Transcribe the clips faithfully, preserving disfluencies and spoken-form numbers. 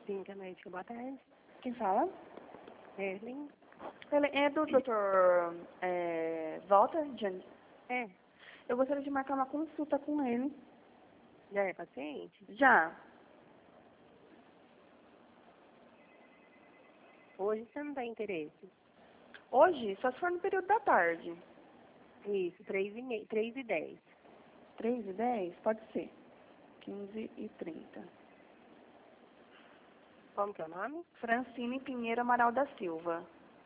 Sim, Canética, boa tarde. Quem fala? Erling? Ele é do doutor é, Walter? Jan- É, Eu gostaria de marcar uma consulta com ele. já é paciente? Já. Hoje você não tem interesse? Hoje, só se for no período da tarde. Isso, três e, me... três e dez. três e dez? Pode ser. quinze e trinta. Como que é o nome? Francine Pinheiro Amaral da Silva.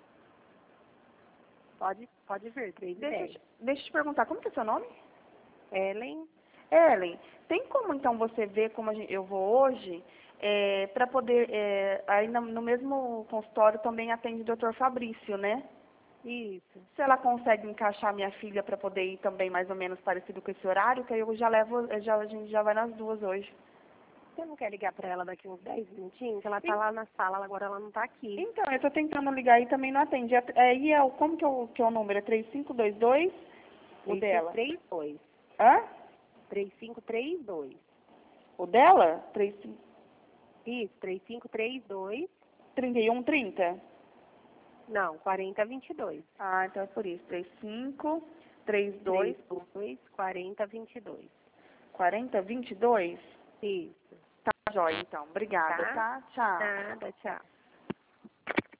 Pode, pode vir, três e Deixa, eu dez. te- deixa eu te perguntar, como que é seu nome? Ellen? Ellen, tem como então você ver como a gente- eu vou hoje, é, para poder, é, aí no, no mesmo consultório também atende o doutor Fabrício, né? Isso. Se ela consegue encaixar minha filha para poder ir também mais ou menos parecido com esse horário, que aí eu já levo, já, a gente já vai nas duas hoje. Você não quer ligar pra ela daqui uns dez minutinhos? Ela tá lá na sala, agora ela não tá aqui. Então, eu tô tentando ligar e também não atende. É- Aí é, o- como que é, o, que é o número? É três cinco dois dois? O dela? três cinco três dois. Hã? três cinco três dois. O dela? três cinco Isso, três cinco três dois. trinta e um trinta? Não, quarenta vinte e dois. Ah, então é por isso. três cinco três dois três dois, quarenta vinte e dois. quarenta vinte e dois? Isso. Tá, jóia, então. Obrigada, Tá? tá? Tchau. Nada, tchau.